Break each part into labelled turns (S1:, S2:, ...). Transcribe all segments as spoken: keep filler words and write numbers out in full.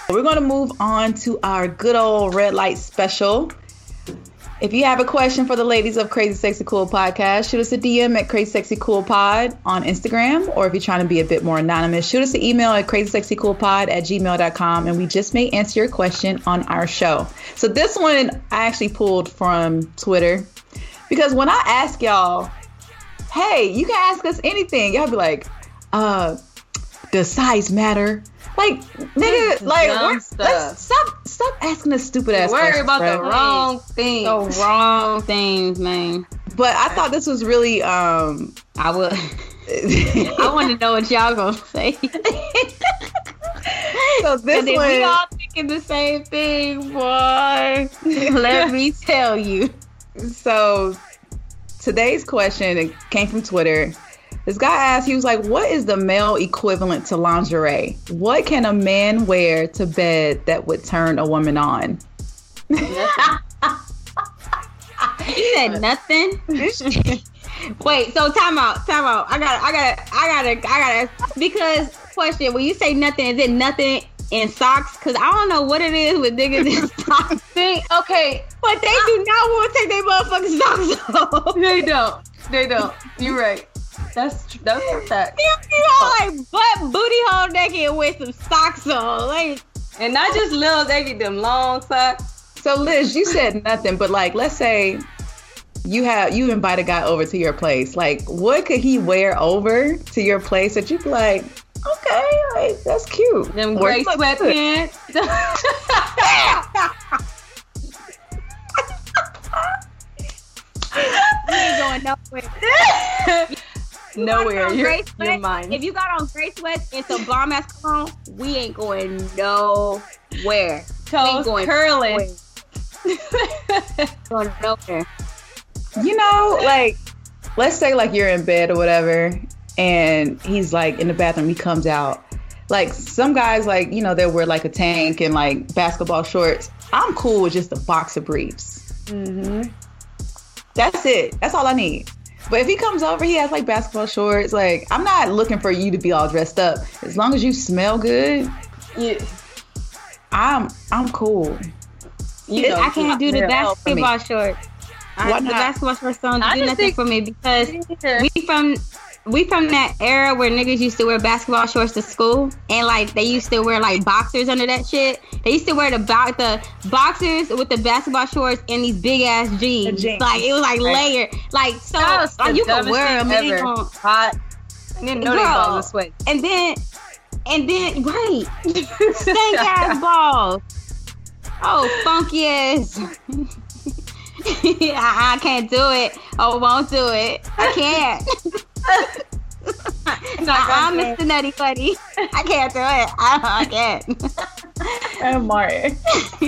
S1: We're going to move on to our good old red light special. If you have a question for the ladies of Crazy Sexy Cool Podcast, shoot us a D M at Crazy Sexy Cool Pod on Instagram. Or if you're trying to be a bit more anonymous, shoot us an email at crazy sexy cool pod at gmail dot com, and we just may answer your question on our show. So this one I actually pulled from Twitter, because when I ask y'all, hey, you can ask us anything, y'all be like, uh, does size matter? Like, nigga, like, let's stop, stop asking us stupid ass questions.
S2: Worry about
S1: bro.
S2: the wrong things.
S3: The wrong things, man.
S1: But I thought this was really, um,
S3: I would. I want to know what y'all gonna say.
S1: So this
S3: and then
S1: one,
S3: we all thinking the same thing, boy. Let me tell you.
S1: So today's question came from Twitter. This guy asked, he was like, what is the male equivalent to lingerie? What can a man wear to bed that would turn a woman on?
S3: You said nothing? Wait, so time out, time out. I got I got I got I got to because question, when you say nothing, is it nothing in socks? Because I don't know what it is with niggas in socks.
S2: See, okay.
S3: But they do not want to take their motherfucking socks off.
S2: They don't. They don't. You're right. That's that's a fact.
S3: You know, like butt booty hole naked with some socks on, like,
S2: and not just little, they get them long socks.
S1: So Liz, you said nothing, but like, let's say you have you invite a guy over to your place. Like, what could he wear over to your place that you'd be like, okay, like, that's cute.
S2: Them gray sweatpants.
S3: You ain't going nowhere.
S2: Nowhere,
S3: you're,
S2: you're, you're mine.
S3: If you got on gray sweats and some bomb ass cologne, we ain't going nowhere.
S2: Toes
S3: going
S2: curling.
S3: Nowhere. Going nowhere.
S1: You know, like, let's say like you're in bed or whatever, and he's like in the bathroom, he comes out. Like, some guys, like, you know, they'll wear like a tank and like basketball shorts. I'm cool with just a boxer briefs.
S2: Mm-hmm.
S1: That's it. That's all I need. But if he comes over, he has like basketball shorts. Like, I'm not looking for you to be all dressed up. As long as you smell good,
S2: yeah,
S1: I'm I'm cool.
S3: You know, I can't do the basketball shorts.
S1: Why
S3: The
S1: not?
S3: basketball shorts don't
S2: I
S3: do
S2: just
S3: nothing
S2: think-
S3: for me because we from we from that era where niggas used to wear basketball shorts to school, and like they used to wear like boxers under that shit. They used to wear the bo- the boxers with the basketball shorts and these big ass jeans.
S1: jeans.
S3: Like, it was like layered, like, so like, you can wear them. It ain't gonna-
S2: Hot. I didn't know they
S3: Girl.
S2: balls was sweat.
S3: And then, and then, right, stank ass balls. Oh, funky ass. I, I can't do it. I won't do it. I can't. I, I'm Mister Nutty Buddy. I can't do it. I, I can't.
S1: And Martin.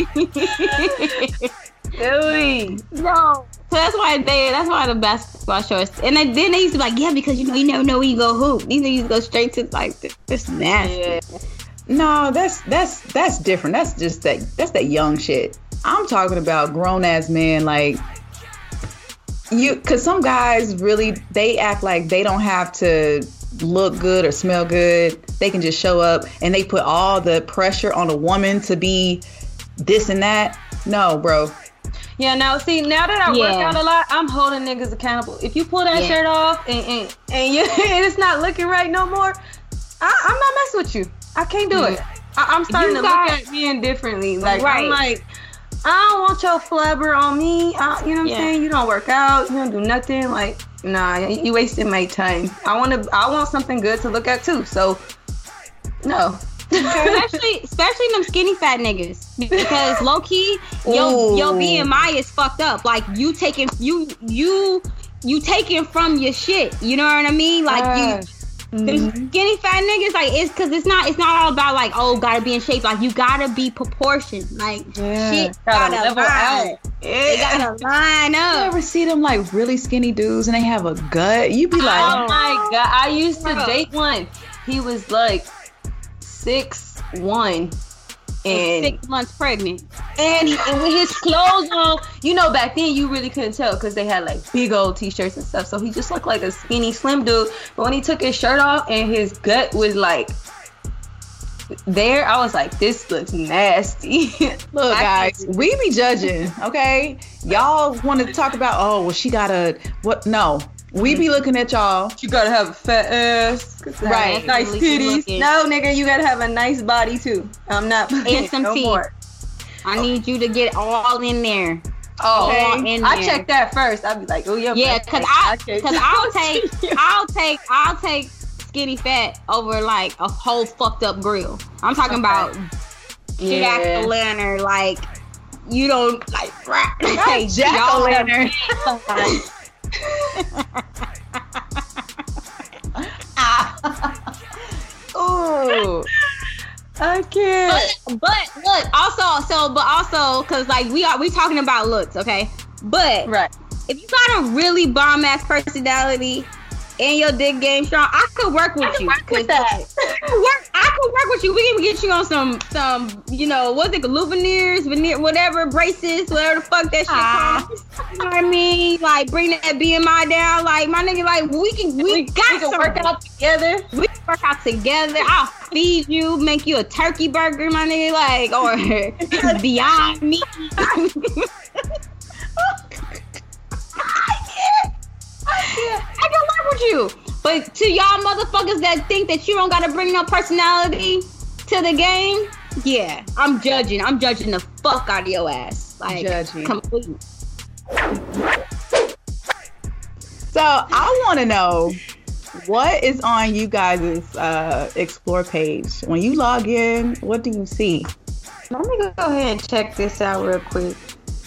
S2: Really?
S3: No. So that's why they. That's why the basketball shorts. And then, then they used to be like, yeah, because you know, you never know when you go hoop. These niggas go straight to like this, this nasty.
S2: Yeah.
S1: No, that's that's that's different. That's just that that's that young shit. I'm talking about grown ass men, like, you, because some guys really, they act like they don't have to look good or smell good. They can just show up and they put all the pressure on a woman to be this and that. No, bro.
S2: Yeah, now see, now that I work
S3: Yeah.
S2: out a lot, I'm holding niggas accountable. If you pull that
S3: Yeah.
S2: shirt off and and, and, you, and it's not looking right no more, I, I'm not messing with you. I can't do it. I, I'm starting
S3: You
S2: to
S3: got-
S2: look at men differently. Like,
S3: Right.
S2: I'm like, I don't want your flubber on me. I, you know what
S3: Yeah.
S2: I'm saying? You don't work out. You don't do nothing. Like, nah, you wasting my time. I want to. I want something good to look at too. So, no.
S3: especially, especially them skinny fat niggas, because low key, yo,
S1: Ooh.
S3: yo B M I is fucked up. Like, you taking you you you taking from your shit. You know what I mean? Like, you. The skinny fat niggas, like, it's because it's not it's not all about like, oh, gotta be in shape. Like, you gotta be proportioned. Like,
S2: Yeah.
S3: shit
S2: Gotta
S3: gotta,
S2: level
S3: line.
S2: out.
S3: It gotta line
S1: You
S3: up.
S1: ever see them like really skinny dudes and they have a gut? You be
S2: Oh
S1: like,
S2: my god! I used to
S3: Bro.
S2: date one. He was like six one, and
S3: Six months pregnant.
S2: and, he, and with his clothes on, you know, back then you really couldn't tell because they had like big old t-shirts and stuff. So he just looked like a skinny, slim dude. But when he took his shirt off and his gut was like there, I was like, this looks nasty.
S1: Look, guys, we be judging, okay? Y'all want to talk about, oh, well, she got a, what? No. We be looking at y'all.
S2: You gotta have a fat ass.
S1: Right.
S2: Nice titties. No, nigga, you gotta have a nice body, too. I'm not
S3: and some
S2: no
S3: teeth.
S2: More.
S3: I need you to get all in there.
S2: Oh,
S3: okay. in
S2: I
S3: there.
S2: check that first. I'll be like, oh, yeah.
S3: Yeah, because I, cause I'll take, I'll take, I'll take skinny fat over like a whole fucked up grill. I'm talking okay. about
S2: yeah.
S3: jack-o'-lantern, like you don't like
S1: hey, jack-o'-lantern.
S2: Oh, I can't.
S3: But, but look, also, so, but also, cause like we are, we talking about looks, okay? But
S2: right,
S3: if you got a really bomb ass personality and your dick game strong, I could work with
S2: I could
S3: you.
S2: Work with that.
S3: I could work, I could work with you. We can get you on some, some, you know, what's it, veneers, veneer, whatever, braces, whatever the fuck that shit
S1: Ah.
S3: called. You know what I mean? Like bring that B M I down. Like my nigga, like we can, we,
S2: we
S3: got
S2: we can
S3: some
S2: work out together.
S3: We can work out together. I'll feed you, make you a turkey burger, my nigga, like or Beyond Meat. I can work with you. But to y'all motherfuckers that think that you don't gotta bring no personality to the game, yeah, I'm judging. I'm judging the fuck out of your ass. Like,
S1: judging.
S3: Completely.
S1: So I want to know what is on you guys' uh, Explore page. When you log in, what do you see?
S3: Let me go ahead and check this out real quick.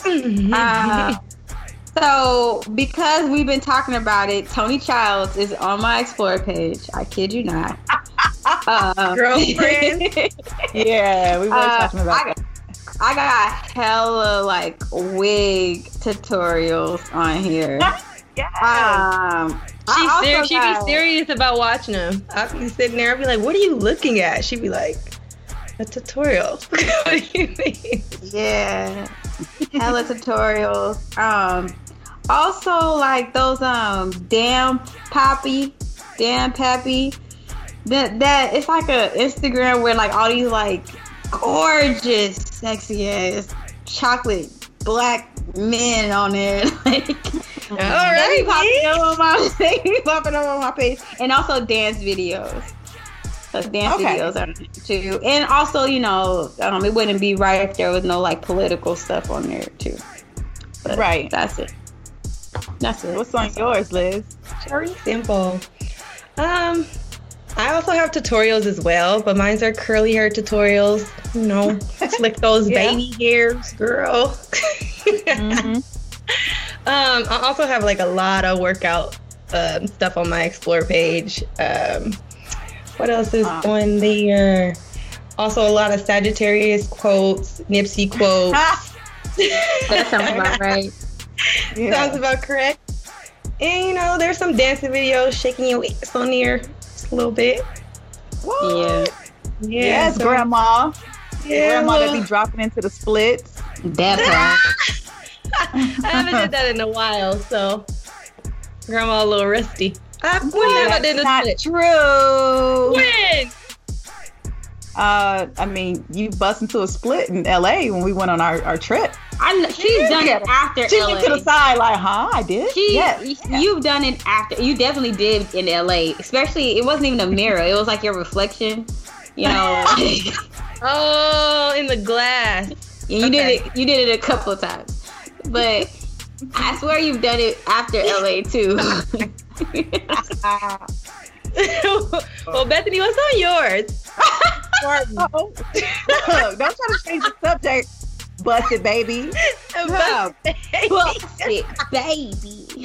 S3: uh, So, because we've been talking about it, Tony Childs is on my Explore page. I kid you not. Uh,
S2: Girlfriend.
S1: Yeah, we were
S3: uh,
S1: talking about
S3: I got,
S1: that.
S3: I got hella, like, wig tutorials on here.
S1: Yes.
S3: Um,
S2: She's
S3: I
S2: ser-
S3: also
S2: she
S3: got-
S2: be serious about watching them. I'll be sitting there, I'll be like, what are you looking at? She'd be like, a tutorial. What do you mean?
S3: Yeah. Hella tutorials. Um, also like those um damn poppy, damn pappy. That that it's like a Instagram where like all these like gorgeous, sexy ass chocolate black men on there. Like
S2: all right,
S3: they be popping up on my they be popping up on my page. And also dance videos. So dance
S1: Okay.
S3: videos are too. And also, you know, um, it wouldn't be right if there was no like political stuff on there too. But
S1: Right.
S3: That's it. That's it.
S1: What's on yours, Liz?
S2: Very simple. Um, I also have tutorials as well, but mine's are curly hair tutorials. You know, slick those
S1: Yeah.
S2: baby hairs, girl.
S1: Mm-hmm.
S2: Um, I also have like a lot of workout um, stuff on my Explore page. Um, what else is
S1: Uh.
S2: on there? Also a lot of Sagittarius quotes, Nipsey quotes.
S3: That sounds about right.
S1: Yeah.
S2: Sounds about correct. And you know, there's some dancing videos, shaking your ass on there just a little bit.
S3: Yeah.
S2: Yeah,
S1: Yes,
S2: so-
S1: grandma.
S2: Yeah,
S1: grandma that
S2: well,
S1: be dropping into the splits.
S3: That part.
S2: I haven't did that in a while, so grandma a little rusty. I when have I did
S1: That's
S2: a
S1: not
S2: split?
S1: true.
S2: When?
S1: Uh, I mean, you bust into a split in L A when we went on our, our trip.
S3: I know, she's done it after
S1: She
S3: L
S1: went to the
S3: A.
S1: side like, huh? I did.
S3: She,
S1: yes.
S3: You've done it after. You definitely did in L A. Especially, it wasn't even a mirror. It was like your reflection. You know.
S2: Oh, in the glass.
S3: Yeah, you
S2: Okay.
S3: did it. You did it a couple of times, but I swear you've done it after L A too.
S2: Well, Bethany, what's on yours?
S1: Look, don't try to change the subject. Bust it, baby.
S2: Bust
S3: Bust it, baby.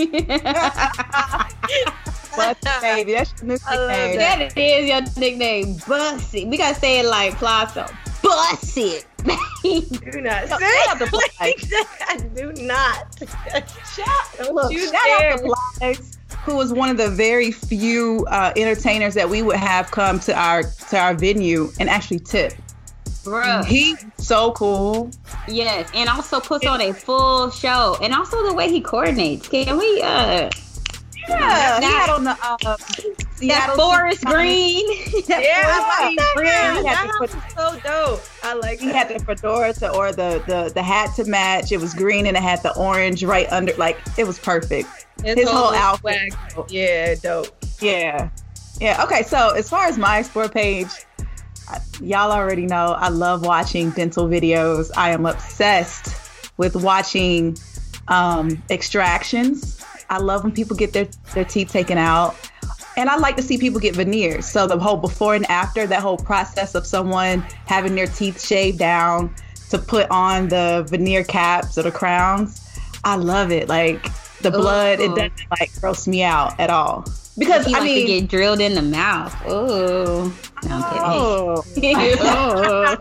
S1: Bust it, baby. That's your new
S2: I love
S1: nickname.
S2: that.
S3: That is your nickname. Bust it. We gotta say it like Plazo. Bust it, baby.
S2: Do not
S1: Shout
S2: say
S1: out to
S2: it like that. Do not.
S1: Shout, look,
S2: you
S1: shout
S2: dare.
S1: out to Plies, who was one of the very few uh, entertainers that we would have come to our to our venue and actually tip.
S3: Bruh.
S1: He's so cool.
S3: Yes, and also puts on a full show, and also the way he coordinates. Can we uh
S1: Yeah, he had on the uh,
S3: that forest green.
S4: that yeah, I like that.
S1: Green.
S4: That was so dope. I like.
S1: He
S4: that.
S1: had the fedora to, or the, the the hat to match. It was green and it had the orange right under. Like it was perfect.
S4: His,
S1: His whole,
S4: whole
S1: outfit.
S4: Swag. Yeah, dope.
S1: Yeah, yeah. Okay, so as far as my explore page, y'all already know I love watching dental videos. I am obsessed with watching um, extractions. I love when people get their, their teeth taken out. And I like to see people get veneers. So the whole before and after, that whole process of someone having their teeth shaved down to put on the veneer caps or the crowns. I love it. Like the blood, Ooh. It doesn't like gross me out at all. Because
S3: he
S1: I
S3: wants
S1: mean,
S3: to get drilled in the mouth. Oh, no, I'm kidding.
S1: Oh.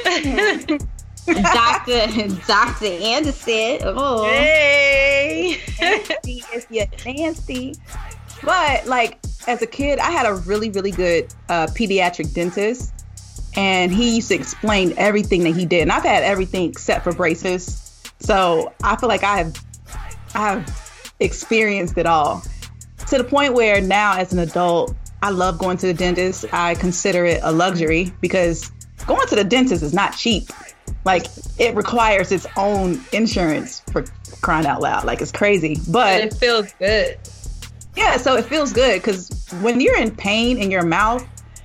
S3: Doctor Doctor Anderson. Oh,
S4: hey,
S1: nasty if you're nasty. But like as a kid, I had a really really good uh, pediatric dentist, and he used to explain everything that he did. And I've had everything except for braces, so I feel like I have I have experienced it all. To the point where now, as an adult, I love going to the dentist. I consider it a luxury because going to the dentist is not cheap. Like, it requires its own insurance, for crying out loud. Like, it's crazy. But
S4: it feels good.
S1: Yeah, so it feels good because when you're in pain in your mouth,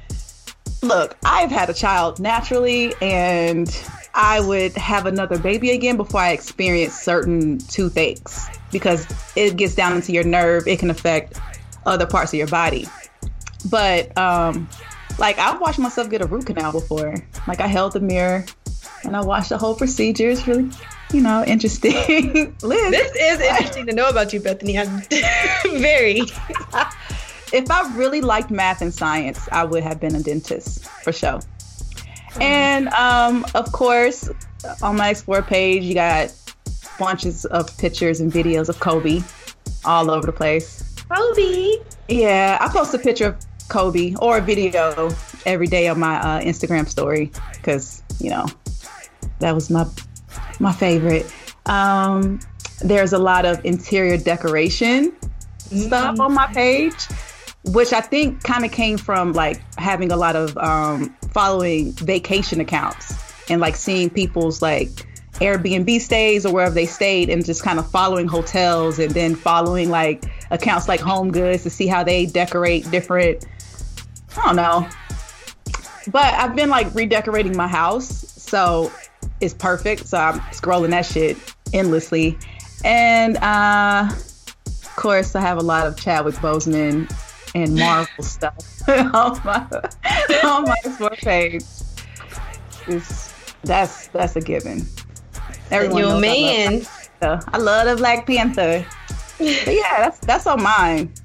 S1: look, I've had a child naturally, and I would have another baby again before I experience certain toothaches because it gets down into your nerve. It can affect other parts of your body. But um, like I've watched myself get a root canal before. Like I held the mirror and I watched the whole procedure. It's really, you know, interesting. Liz,
S4: this is interesting to know about you, Bethany. I'm very.
S1: If I really liked math and science, I would have been a dentist for sure. And um, of course, on my Explore page, you got bunches of pictures and videos of Kobe all over the place.
S4: Kobe.
S1: Yeah, I post a picture of Kobe or a video every day on my uh, Instagram story because, you know, that was my my favorite. Um, there's a lot of interior decoration mm-hmm. stuff on my page, which I think kind of came from like having a lot of um, following vacation accounts and like seeing people's like Airbnb stays or wherever they stayed and just kind of following hotels and then following like accounts like Home Goods to see how they decorate different, I don't know. But I've been like redecorating my house, so it's perfect. So I'm scrolling that shit endlessly. And uh, of course, I have a lot of Chadwick Boseman and Marvel stuff on my on my Explore page. It's, that's that's a given. Everyone
S4: Your
S1: knows
S4: man.
S1: I love, I love the Black Panther. But yeah, that's that's on mine.